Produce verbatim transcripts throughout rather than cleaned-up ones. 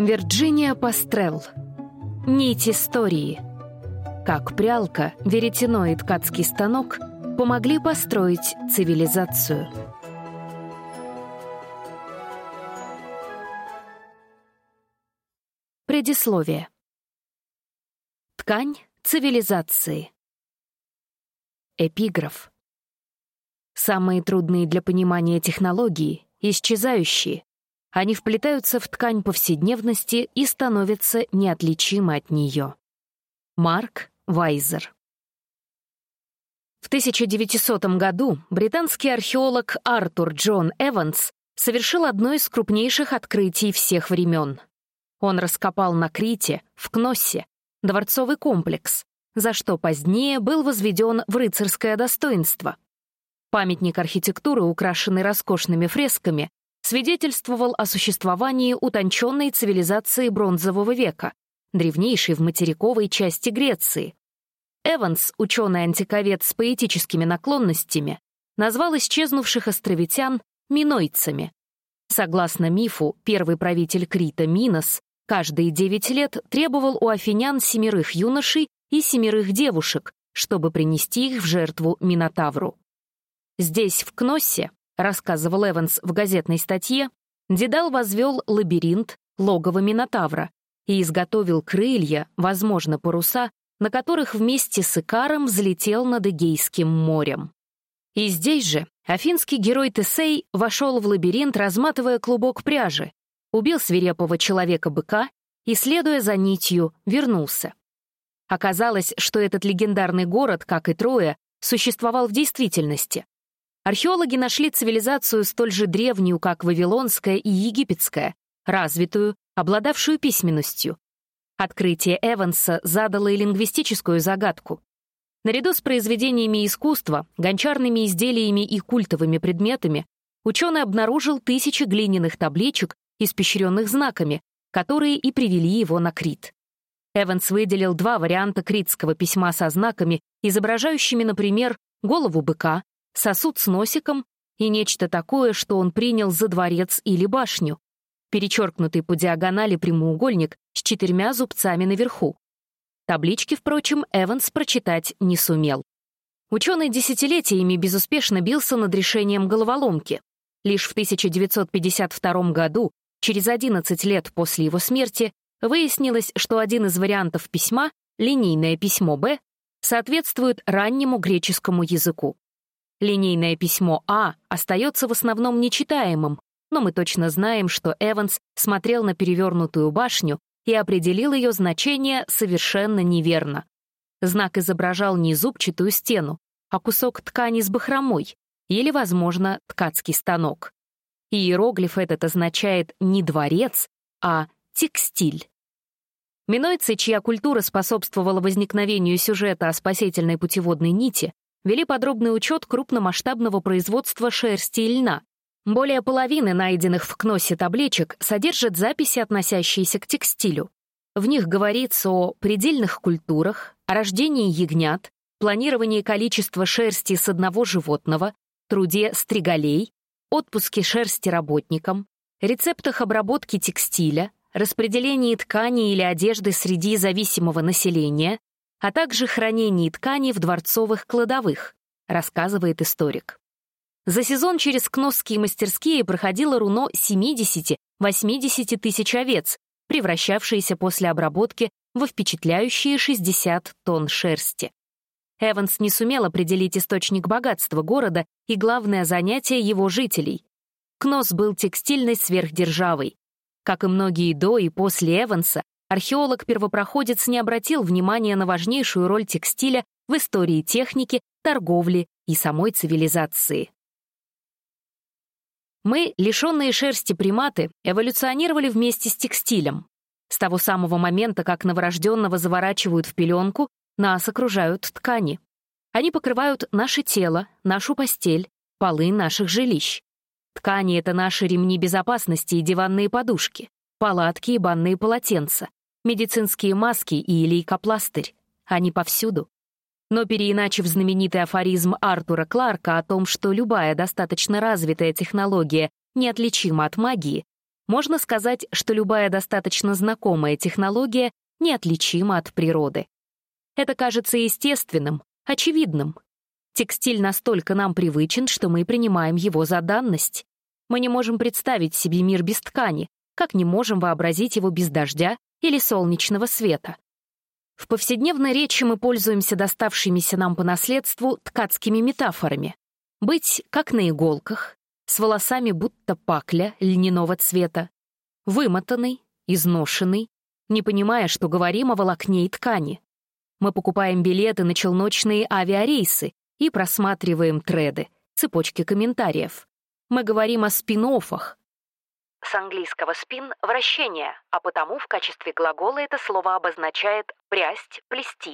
Вирджиния Пастрелл. Нить истории. Как прялка, веретено и ткацкий станок помогли построить цивилизацию. Предисловие. Ткань цивилизации. Эпиграф. Самые трудные для понимания технологии — исчезающие. Они вплетаются в ткань повседневности и становятся неотличимы от нее. Марк Вайзер. В тысяча девятисотом году британский археолог Артур Джон Эванс совершил одно из крупнейших открытий всех времен. Он раскопал на Крите, в Кноссе, дворцовый комплекс, за что позднее был возведен в рыцарское достоинство. Памятник архитектуры, украшенный роскошными фресками, свидетельствовал о существовании утонченной цивилизации Бронзового века, древнейшей в материковой части Греции. Эванс, ученый-антиковед с поэтическими наклонностями, назвал исчезнувших островитян минойцами. Согласно мифу, первый правитель Крита Минос каждые девять лет требовал у афинян семерых юношей и семерых девушек, чтобы принести их в жертву Минотавру. Здесь, в Кноссе, рассказывал Эванс в газетной статье, Дедал возвел лабиринт, логово Минотавра, и изготовил крылья, возможно, паруса, на которых вместе с Икаром взлетел над Эгейским морем. И здесь же афинский герой Тесей вошел в лабиринт, разматывая клубок пряжи, убил свирепого человека-быка и, следуя за нитью, вернулся. Оказалось, что этот легендарный город, как и Троя, существовал в действительности. Археологи нашли цивилизацию столь же древнюю, как вавилонская и египетская, развитую, обладавшую письменностью. Открытие Эванса задало и лингвистическую загадку. Наряду с произведениями искусства, гончарными изделиями и культовыми предметами ученый обнаружил тысячи глиняных табличек, испещренных знаками, которые и привели его на Крит. Эванс выделил два варианта критского письма со знаками, изображающими, например, голову быка, сосуд с носиком и нечто такое, что он принял за дворец или башню, перечеркнутый по диагонали прямоугольник с четырьмя зубцами наверху. Таблички, впрочем, Эванс прочитать не сумел. Ученый десятилетиями безуспешно бился над решением головоломки. Лишь в тысяча девятьсот пятьдесят втором году, через одиннадцать лет после его смерти, выяснилось, что один из вариантов письма, линейное письмо Б, соответствует раннему греческому языку. Линейное письмо А остается в основном нечитаемым, но мы точно знаем, что Эванс смотрел на перевернутую башню и определил ее значение совершенно неверно. Знак изображал не зубчатую стену, а кусок ткани с бахромой или, возможно, ткацкий станок. Иероглиф этот означает не дворец, а текстиль. Минойцы, чья культура способствовала возникновению сюжета о спасительной путеводной нити, вели подробный учет крупномасштабного производства шерсти и льна. Более половины найденных в Кноссе табличек содержат записи, относящиеся к текстилю. В них говорится о предельных культурах, о рождении ягнят, планировании количества шерсти с одного животного, труде стригалей, отпуске шерсти работникам, рецептах обработки текстиля, распределении ткани или одежды среди зависимого населения, а также хранении ткани в дворцовых кладовых, рассказывает историк. За сезон через кносские мастерские проходило руно семидесяти-восьмидесяти тысяч овец, превращавшиеся после обработки во впечатляющие шестьдесят тонн шерсти. Эванс не сумел определить источник богатства города и главное занятие его жителей. Кносс был текстильной сверхдержавой. Как и многие до и после Эванса, археолог-первопроходец не обратил внимания на важнейшую роль текстиля в истории техники, торговли и самой цивилизации. Мы, лишенные шерсти приматы, эволюционировали вместе с текстилем. С того самого момента, как новорожденного заворачивают в пеленку, нас окружают ткани. Они покрывают наше тело, нашу постель, полы наших жилищ. Ткани — это наши ремни безопасности и диванные подушки, палатки и банные полотенца, медицинские маски и лейкопластырь. Они повсюду. Но переиначив знаменитый афоризм Артура Кларка о том, что любая достаточно развитая технология неотличима от магии, Можно сказать, что любая достаточно знакомая технология неотличима от природы. Это кажется естественным, очевидным. Текстиль настолько нам привычен, что мы принимаем его за данность. Мы не можем представить себе мир без ткани, как не можем вообразить его без дождя или солнечного света. В повседневной речи мы пользуемся доставшимися нам по наследству ткацкими метафорами. Быть как на иголках, с волосами будто пакля льняного цвета, вымотанный, изношенный, не понимая, что говорим о волокне и ткани. Мы покупаем билеты на челночные авиарейсы и просматриваем треды, цепочки комментариев. Мы говорим о спин-оффах. С английского «спин» — вращение, а потому в качестве глагола это слово обозначает «прясть», «плести».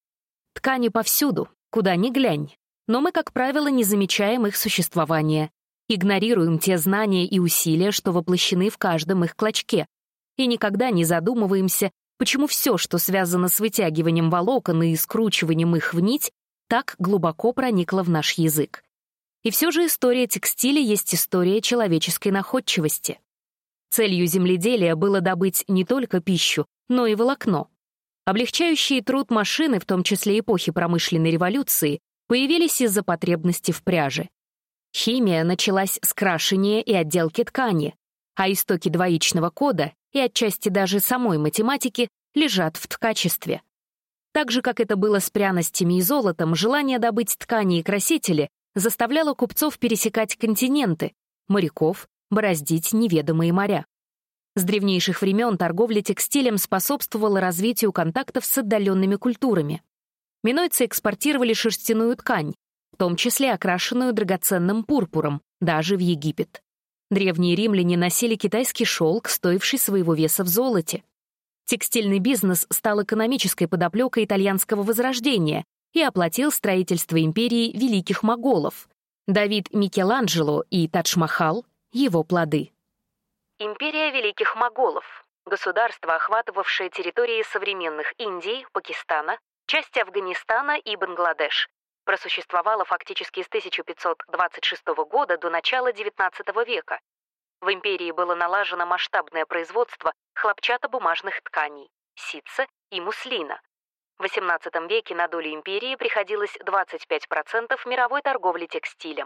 Ткани повсюду, куда ни глянь, но мы, как правило, не замечаем их существования, игнорируем те знания и усилия, что воплощены в каждом их клочке, и никогда не задумываемся, почему все, что связано с вытягиванием волокон и скручиванием их в нить, так глубоко проникло в наш язык. И все же история текстиля есть история человеческой находчивости. Целью земледелия было добыть не только пищу, но и волокно. Облегчающие труд машины, в том числе эпохи промышленной революции, появились из-за потребности в пряже. Химия началась с крашения и отделки ткани, а истоки двоичного кода и отчасти даже самой математики лежат в ткачестве. Так же, как это было с пряностями и золотом, желание добыть ткани и красители заставляло купцов пересекать континенты, моряков бороздить неведомые моря. С древнейших времен торговля текстилем способствовала развитию контактов с отдаленными культурами. Минойцы экспортировали шерстяную ткань, в том числе окрашенную драгоценным пурпуром, даже в Египет. Древние римляне носили китайский шелк, стоивший своего веса в золоте. Текстильный бизнес стал экономической подоплекой итальянского возрождения и оплатил строительство империи великих моголов. Давид Микеланджело и Тадж-Махал — его плоды. Империя великих моголов — государство, охватывавшее территории современных Индии, Пакистана, части Афганистана и Бангладеш, просуществовало фактически с тысяча пятьсот двадцать шестого года до начала девятнадцатого века. В империи было налажено масштабное производство хлопчатобумажных тканей, ситца и муслина. В восемнадцатом веке на долю империи приходилось двадцать пять процентов мировой торговли текстилем.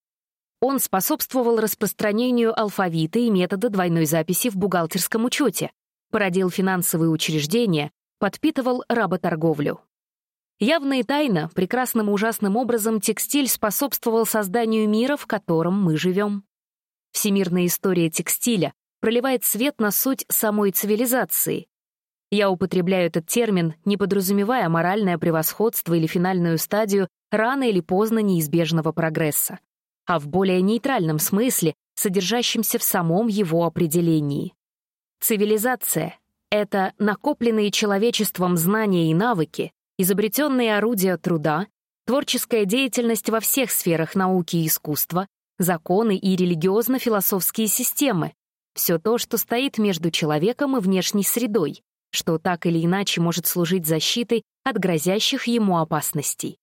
Он способствовал распространению алфавита и метода двойной записи в бухгалтерском учете, породил финансовые учреждения, подпитывал работорговлю. Явно и тайно, прекрасным и ужасным образом текстиль способствовал созданию мира, в котором мы живем. Всемирная история текстиля проливает свет на суть самой цивилизации. Я употребляю этот термин, не подразумевая моральное превосходство или финальную стадию рано или поздно неизбежного прогресса, а в более нейтральном смысле, содержащемся в самом его определении. Цивилизация — это накопленные человечеством знания и навыки, изобретенные орудия труда, творческая деятельность во всех сферах науки и искусства, законы и религиозно-философские системы, все то, что стоит между человеком и внешней средой, что так или иначе может служить защитой от грозящих ему опасностей.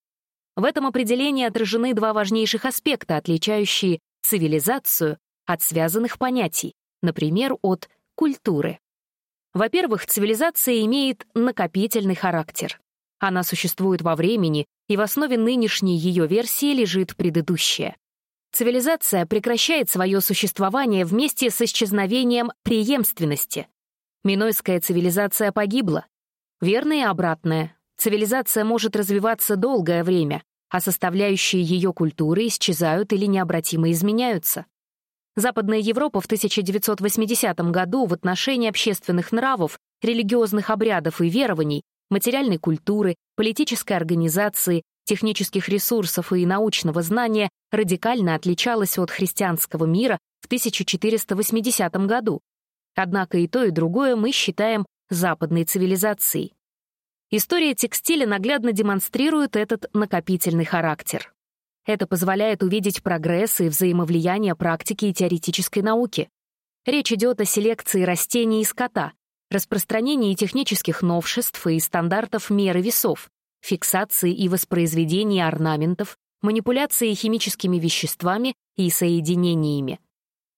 В этом определении отражены два важнейших аспекта, отличающие цивилизацию от связанных понятий, например, от культуры. Во-первых, цивилизация имеет накопительный характер. Она существует во времени, и в основе нынешней ее версии лежит предыдущая. Цивилизация прекращает свое существование вместе с исчезновением преемственности. Минойская цивилизация погибла. Верно и обратное. Цивилизация может развиваться долгое время, а составляющие ее культуры исчезают или необратимо изменяются. Западная Европа в тысяча девятьсот восьмидесятом году в отношении общественных нравов, религиозных обрядов и верований, материальной культуры, политической организации, технических ресурсов и научного знания радикально отличалась от христианского мира в тысяча четыреста восьмидесятом году. Однако и то, и другое мы считаем западной цивилизацией. История текстиля наглядно демонстрирует этот накопительный характер. Это позволяет увидеть прогресс и взаимовлияние практики и теоретической науки. Речь идет о селекции растений и скота, распространении технических новшеств и стандартов меры весов, фиксации и воспроизведении орнаментов, манипуляции химическими веществами и соединениями.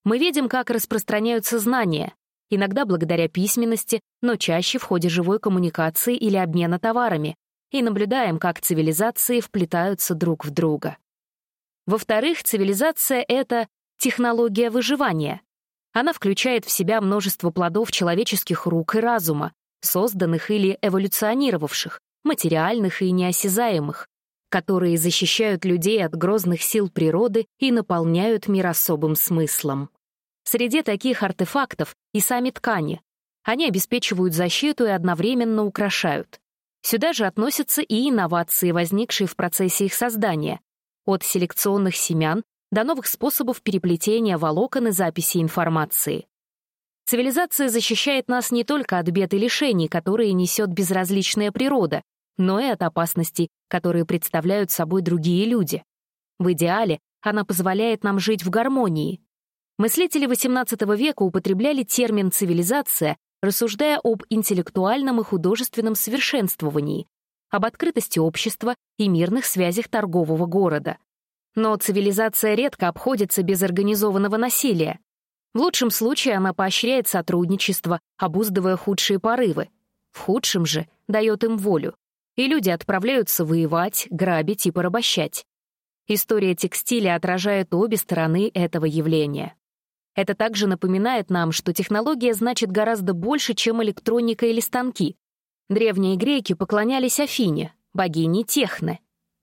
Мы видим, как распространяются знания, иногда благодаря письменности, но чаще в ходе живой коммуникации или обмена товарами, и наблюдаем, как цивилизации вплетаются друг в друга. Во-вторых, цивилизация — это технология выживания. Она включает в себя множество плодов человеческих рук и разума, созданных или эволюционировавших, материальных и неосязаемых, которые защищают людей от грозных сил природы и наполняют мир особым смыслом. Среди таких артефактов и сами ткани. Они обеспечивают защиту и одновременно украшают. Сюда же относятся и инновации, возникшие в процессе их создания, от селекционных семян до новых способов переплетения волокон и записи информации. Цивилизация защищает нас не только от бед и лишений, которые несет безразличная природа, но и от опасностей, которые представляют собой другие люди. В идеале она позволяет нам жить в гармонии. Мыслители восемнадцатого века употребляли термин «цивилизация», рассуждая об интеллектуальном и художественном совершенствовании, об открытости общества и мирных связях торгового города. Но цивилизация редко обходится без организованного насилия. В лучшем случае она поощряет сотрудничество, обуздывая худшие порывы. В худшем же дает им волю, и люди отправляются воевать, грабить и порабощать. История текстиля отражает обе стороны этого явления. Это также напоминает нам, что технология значит гораздо больше, чем электроника или станки. Древние греки поклонялись Афине, богине Техне.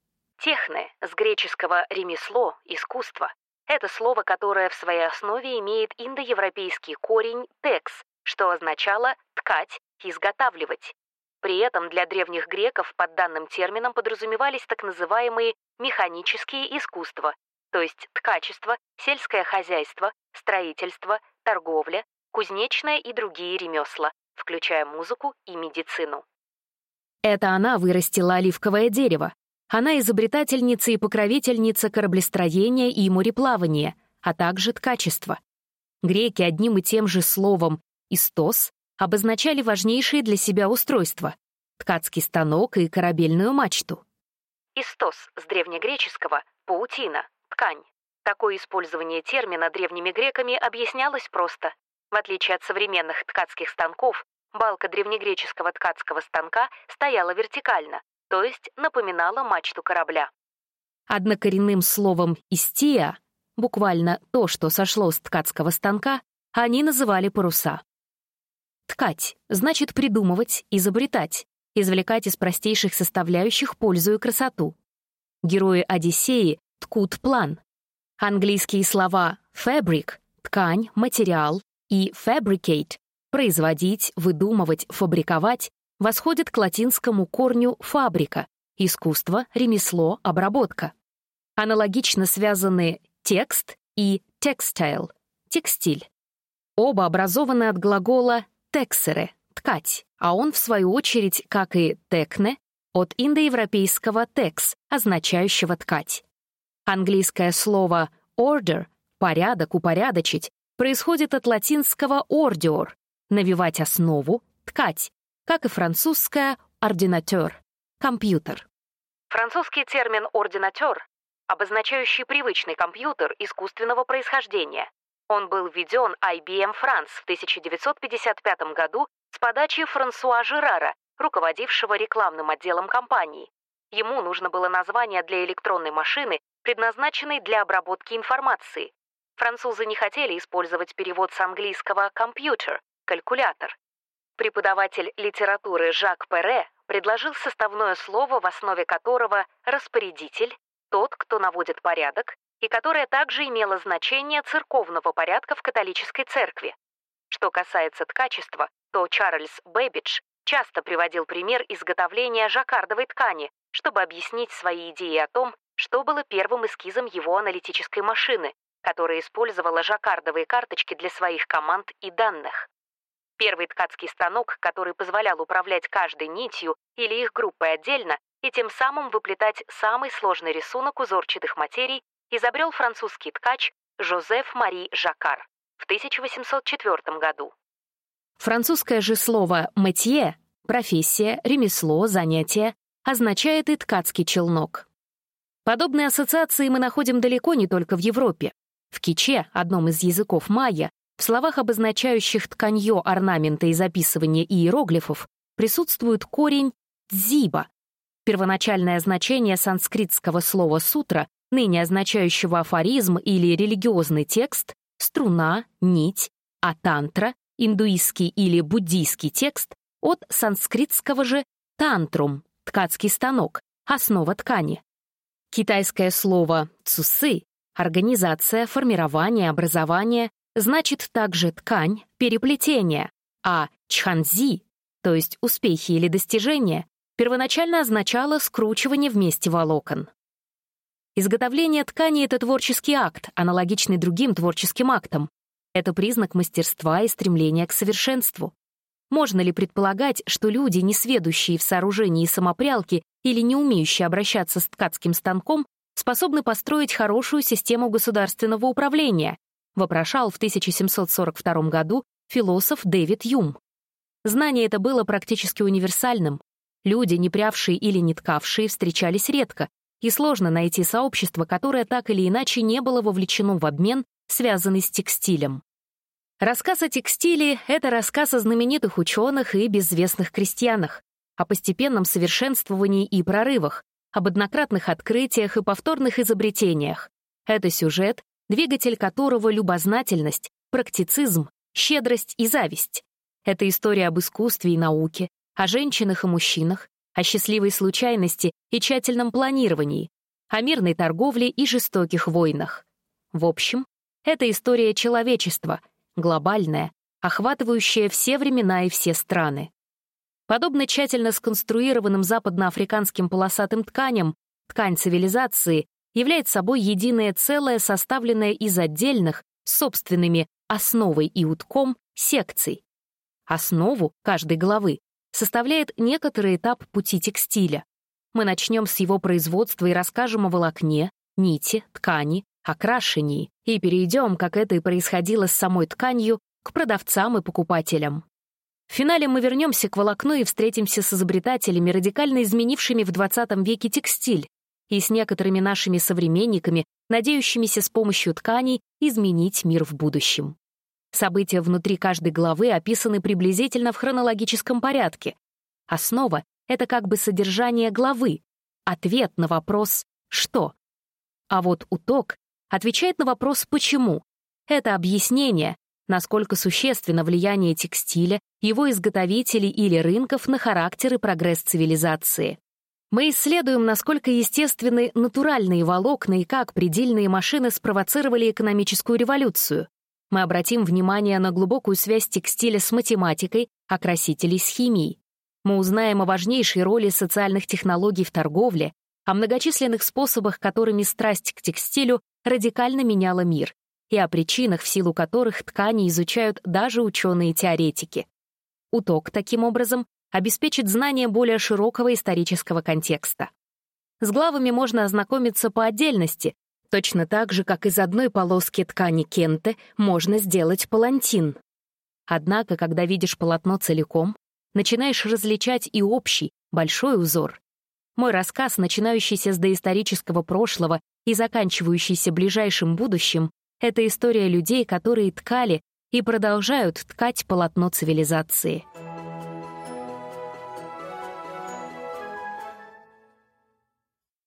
Техне, с греческого «ремесло», «искусство». Это слово, которое в своей основе имеет индоевропейский корень «текс», что означало «ткать», «изготавливать». При этом для древних греков под данным термином подразумевались так называемые механические искусства, то есть ткачество, сельское хозяйство, строительство, торговля, кузнечное и другие ремесла, включая музыку и медицину. Это она вырастила оливковое дерево. Она изобретательница и покровительница кораблестроения и мореплавания, а также ткачества. Греки одним и тем же словом «истос» обозначали важнейшие для себя устройства — ткацкий станок и корабельную мачту. Истос с древнегреческого — паутина, ткань. Такое использование термина древними греками объяснялось просто. В отличие от современных ткацких станков, балка древнегреческого ткацкого станка стояла вертикально, то есть напоминала мачту корабля. Однокоренным словом «истия», буквально то, что сошло с ткацкого станка, они называли паруса. Ткать значит придумывать, изобретать, извлекать из простейших составляющих пользу и красоту. Герои Одиссеи ткут план. Английские слова «fabric» — ткань, материал, и «fabricate» — производить, выдумывать, фабриковать — восходят к латинскому корню «фабрика» — искусство, ремесло, обработка. Аналогично связаны «текст» и «textile» — текстиль. Оба образованы от глагола «texere» — ткать, а он, в свою очередь, как и «tekne», от индоевропейского «tex», означающего ткать. Английское слово «order» — порядок, упорядочить, происходит от латинского «ordior» — навевать основу, ткать, как и французское «ordinateur» — компьютер. Французский термин «ordinateur», обозначающий привычный компьютер искусственного происхождения. Он был введен ай би эм France в тысяча девятьсот пятьдесят пятом году с подачи Франсуа Жерара, руководившего рекламным отделом компании. Ему нужно было название для электронной машины, предназначенной для обработки информации. Французы не хотели использовать перевод с английского «компьютер» — «калькулятор». Преподаватель литературы Жак Перре предложил составное слово, в основе которого «распорядитель», «тот, кто наводит порядок», и которое также имело значение церковного порядка в католической церкви. Что касается ткачества, то Чарльз Бэббидж часто приводил пример изготовления жаккардовой ткани, чтобы объяснить свои идеи о том, что было первым эскизом его аналитической машины, которая использовала жаккардовые карточки для своих команд и данных. Первый ткацкий станок, который позволял управлять каждой нитью или их группой отдельно и тем самым выплетать самый сложный рисунок узорчатых материй, изобрел французский ткач Жозеф-Мари Жаккар в тысяча восемьсот четвёртом году. Французское же слово «метье» — профессия, ремесло, занятие — означает и ткацкий челнок. Подобные ассоциации мы находим далеко не только в Европе. В киче, одном из языков майя, в словах, обозначающих тканье, орнамента и записывание иероглифов, присутствует корень «дзиба». Первоначальное значение санскритского слова «сутра», ныне означающего афоризм или религиозный текст, струна, нить, а тантра, индуистский или буддийский текст, от санскритского же «тантрум», ткацкий станок, основа ткани. Китайское слово «цусы» — организация, формирование, образование, значит также ткань, переплетение, а чханзи, то есть успехи или достижения, первоначально означало скручивание вместе волокон. Изготовление ткани — это творческий акт, аналогичный другим творческим актам. Это признак мастерства и стремления к совершенству. Можно ли предполагать, что люди, несведущие в сооружении самопрялки или не умеющие обращаться с ткацким станком, способны построить хорошую систему государственного управления, вопрошал в тысяча семьсот сорок втором году философ Дэвид Юм. Знание это было практически универсальным. Люди, не прявшие или не ткавшие, встречались редко, и сложно найти сообщество, которое так или иначе не было вовлечено в обмен, связанный с текстилем. Рассказ о текстиле — это рассказ о знаменитых ученых и безвестных крестьянах, о постепенном совершенствовании и прорывах, об однократных открытиях и повторных изобретениях. Это сюжет, двигатель которого — любознательность, практицизм, щедрость и зависть. Это история об искусстве и науке, о женщинах и мужчинах, о счастливой случайности и тщательном планировании, о мирной торговле и жестоких войнах. В общем, это история человечества, глобальная, охватывающая все времена и все страны. Подобно тщательно сконструированным западноафриканским полосатым тканям, ткань цивилизации является собой единое целое, составленное из отдельных, с собственными основой и утком, секций. Основу каждой главы составляет некоторый этап пути текстиля. Мы начнем с его производства и расскажем о волокне, нити, ткани, окрашении, и перейдем, как это и происходило с самой тканью, к продавцам и покупателям. В финале мы вернемся к волокну и встретимся с изобретателями, радикально изменившими в двадцатом веке текстиль, и с некоторыми нашими современниками, надеющимися с помощью тканей изменить мир в будущем. События внутри каждой главы описаны приблизительно в хронологическом порядке. Основа — это как бы содержание главы, ответ на вопрос «что?». А вот уток отвечает на вопрос «почему?». Это объяснение, насколько существенно влияние текстиля, его изготовителей или рынков на характер и прогресс цивилизации. Мы исследуем, насколько естественны натуральные волокна и как предельные машины спровоцировали экономическую революцию. Мы обратим внимание на глубокую связь текстиля с математикой, а красителей с химией. Мы узнаем о важнейшей роли социальных технологий в торговле, о многочисленных способах, которыми страсть к текстилю радикально меняла мир, и о причинах, в силу которых ткани изучают даже ученые-теоретики. Уток, таким образом, обеспечит знание более широкого исторического контекста. С главами можно ознакомиться по отдельности, точно так же, как из одной полоски ткани кенте можно сделать палантин. Однако, когда видишь полотно целиком, начинаешь различать и общий, большой узор. Мой рассказ, начинающийся с доисторического прошлого и заканчивающийся ближайшим будущим, это история людей, которые ткали и продолжают ткать полотно цивилизации.